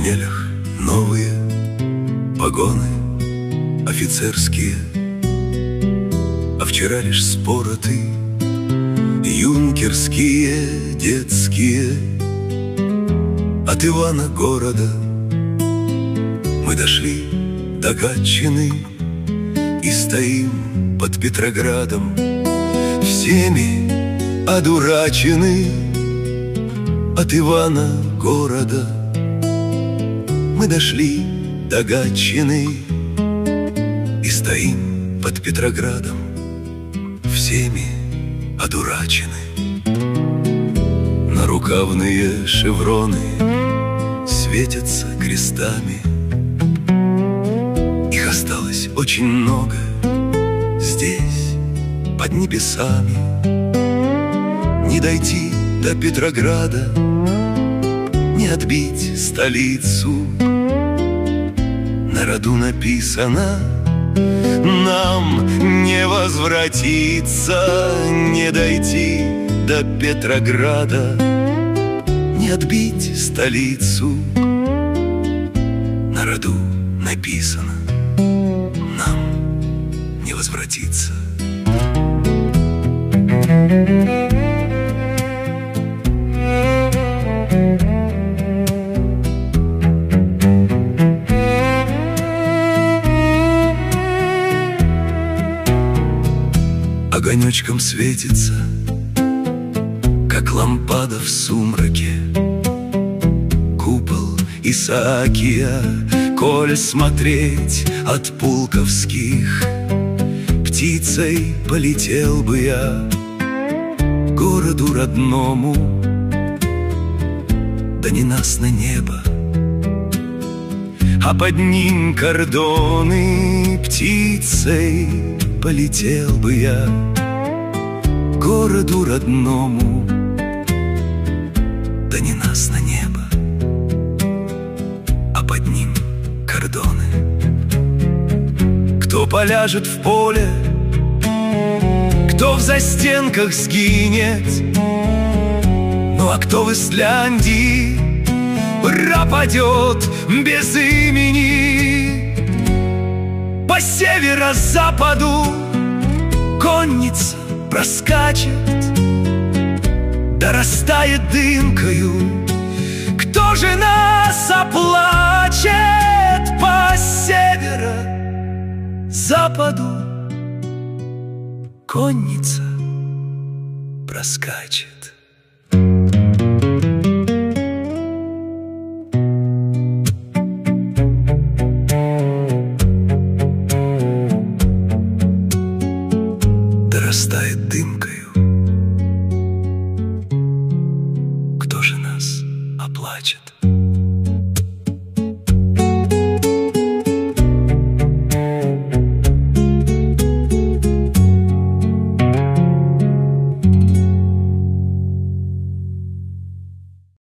шинелях новые погоны офицерские, а вчера лишь спороты юнкерские, детские. От Ивана города мы дошли до Гатчины и стоим под Петроградом, всеми одурачены. От Ивана города мы дошли до Гатчины и стоим под Петроградом, всеми одурачены. Нарукавные шевроны светятся крестами, их осталось очень много здесь, под небесами. Не дойти до Петрограда, не отбить столицу. На роду написано: нам не возвратиться. Не дойти до Петрограда, не отбить столицу. На роду написано: нам не возвратиться. Огонечком светится, как лампада в сумраке, купол Исаакия. Коль смотреть от пулковских, птицей полетел бы я к городу родному, да ненастно небо, а под ним кордоны. Птицей полетел бы я к городу родному, да ненастно небо, а под ним кордоны. Кто поляжет в поле, кто в застенках сгинет, ну а кто в Исляндии пропадет без имени. По северо-западу конница проскачет, да растает дымкою. Кто же нас оплачет? По северо-западу конница проскачет. Растает дымкою.